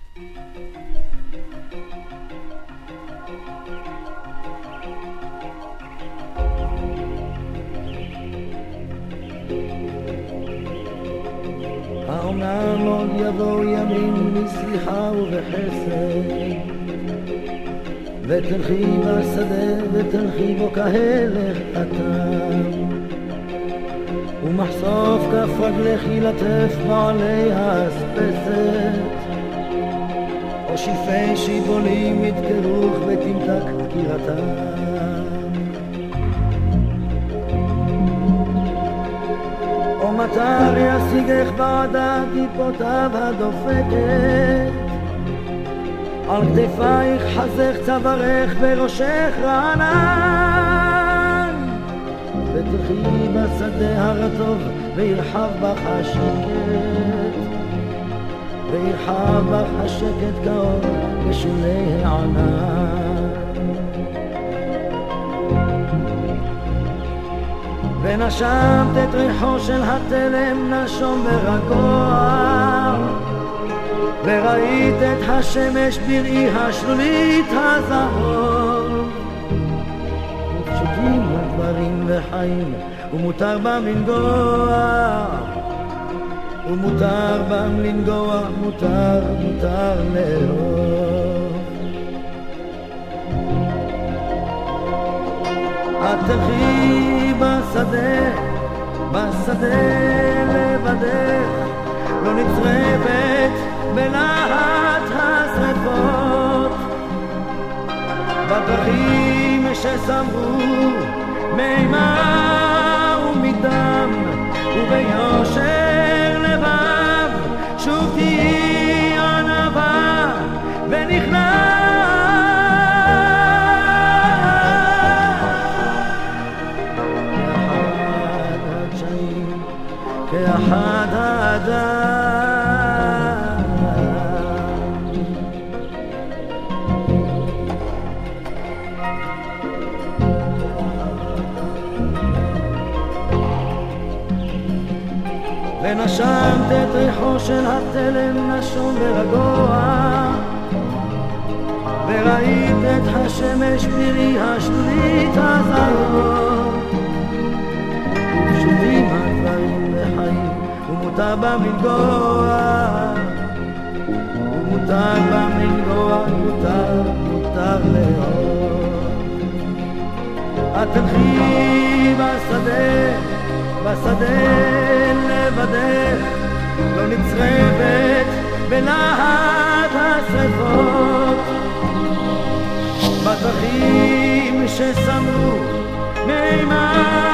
האומנם עוד יבואו ימים בסליחה ובחסד, ותלכי בשדה ותלכי בו כהלך אתם, ומחשוף כף רגלך ילטף בעלי האספסת, או שפי שיבולים ידקרוך ותמתק דקירתם. או מטר ישיגך בעדה טיפותיו הדופקת, על כתפייך חזך צווארך וראשך רענן, ותלכי בשדה הרטוב וירחב בך השקט, וירחב בך השקט כאור בשולי הענן. ונשמת את ריחו של התלם נשום ורגוע, וראית את השמש בראי השלולית הזהוב. ופשוטים הדברים וחיים, ומותר בם לנגוע, ומותר בם לנגוע, מותר לאהוב. את תלכי בשדה לבדך, לא נצרבת בלהט השרפות, בדרכים שסמרו מימה ומדם, וביושר לבב שוב תהי ענווה ונכנע. כאחד האדם, ונשמת את ריחו של התלם נשום ורגוע, וראית את השמש בראי השלולית הזהוב. ופשוטים הדברים וחיים, ומותר בם לנגוע, ומותר בם לנגוע, מותר לאהוב. את תלכי בשדה לבדך, לא נצרבת בלהט השרפות, בדרכים שסמרו מימה